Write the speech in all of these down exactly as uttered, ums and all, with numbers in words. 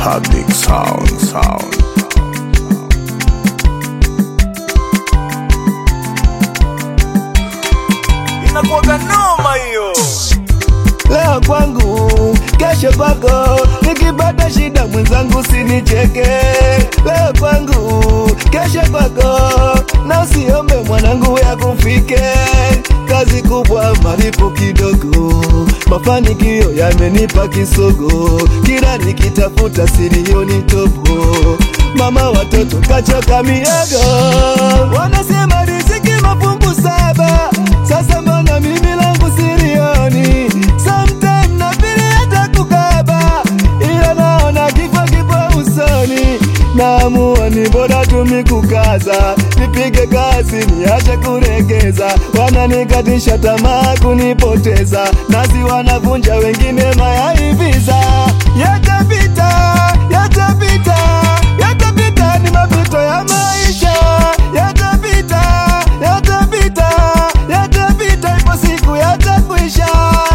Public sound, sound. Inakuwaga noma hiyo. Leo kwangu, kesho kwako, nikipata shida mwenzangu sinicheke. Leo kwangu, kesho kwako, na usiombe mwanangu ya kufike. Kazi kubwa malipo kidogo, mafanikio yamenipa kisogo. Kila nikitafuta silioni tobo, mama watoto kachoka miago. Wanasema riziki mafungu saba, sasa mbona mimi langu silioni? Sometime na vile hata kukaba, ila naona kifo kipo usoni. Naamua ni bora tumi kukaza, nipige kazi niache kuregeza. Wananikatisha tamaa kunipoteza, nasi wanavunja wengine mayaiviza. Yatapita, yatapita, yatapita ni mapito ya maisha. Yatapita, yatapita, yatapita ipo siku yatakwisha.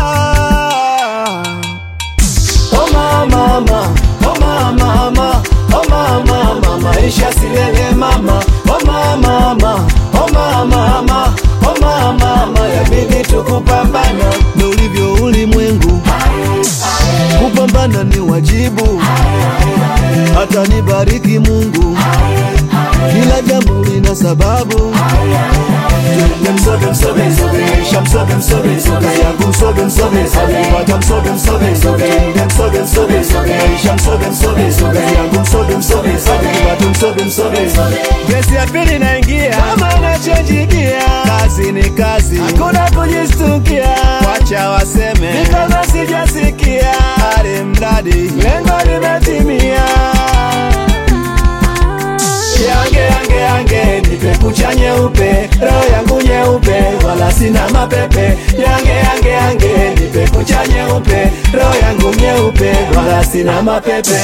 Oh mama, mama, oh mama, mama, oh mama, mama, maisha silele mama. Oh mama, mama, oh mama, mama, oh mama, mama, yabidi tukupambana. Na ulivyo ulimwengu, kupambana ni wajibu. Hata nibariki Mungu, kila jambo lina sababu. I'm sobbing, sobbing, sobbing, I'm sobbing, sobbing, sobbing, I'm sobbing, sobbing, sobbing, but I'm sobbing, sobbing, sobbing, I'm sobbing, sobbing, sobbing, I'm sobbing, sobbing, sobbing, I'm sobbing, sobbing, sobbing, but I'm sobbing, sobbing, sobbing. Gesi ya pili naingia, kama nachojigia, kazi ni kazi, hakuna kujistukia. Wacha waseme, nikama sijasikia, hali mradi, lengo limetimia. Yange, yange, yange, nipe kucha nyeupe, roho yangu nyeupe, wala sina mapepe. Yange, yange, yange, nipe kucha nyeupe, roho yangu nyeupe, wala sina mapepe.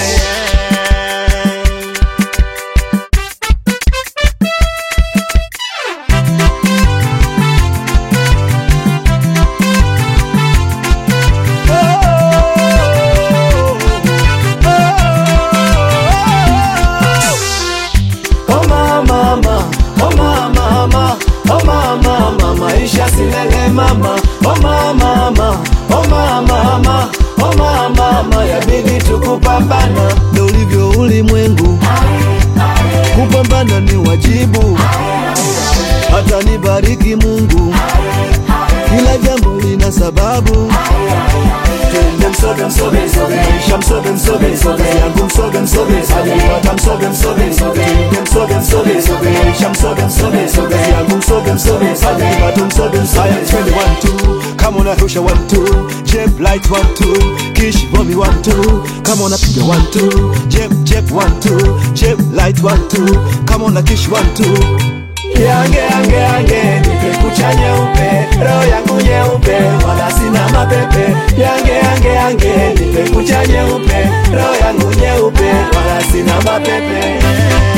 Oh mama, mama, maisha silele mama. Oh mama, mama, oh mama, mama, oh mama, mama, yabidi tukupambana. Na ulivyo ulimwengu, kupambana ni wajibu. Hata nibariki Mungu, kila jambo lina sababu. I'm sobbing, sobbing, sobbing, I'm sobbing, sobbing, sobbing, I'm sobbing, sobbing, sobbing, but I'm sobbing, sobbing, sobbing, I'm sobbing, sobbing, sobbing, I'm sobbing, sobbing, sobbing, I'm sobbing, sobbing, sobbing, but I'm sobbing, sobbing. twenty-one two, come on Arusha one two, Jeb Light one two, Kish Bobby one two, come on Apiga one two, Jeb Jeb one two, Jeb Light one two, come on Kish one two. Yange, yange, yange, nipe kucha nyeupe, roho yangu nyeupe, wala sina mapepe. Yange, yange, yange, nipe kucha nyeupe, roho yangu nyeupe, wala sina mapepe.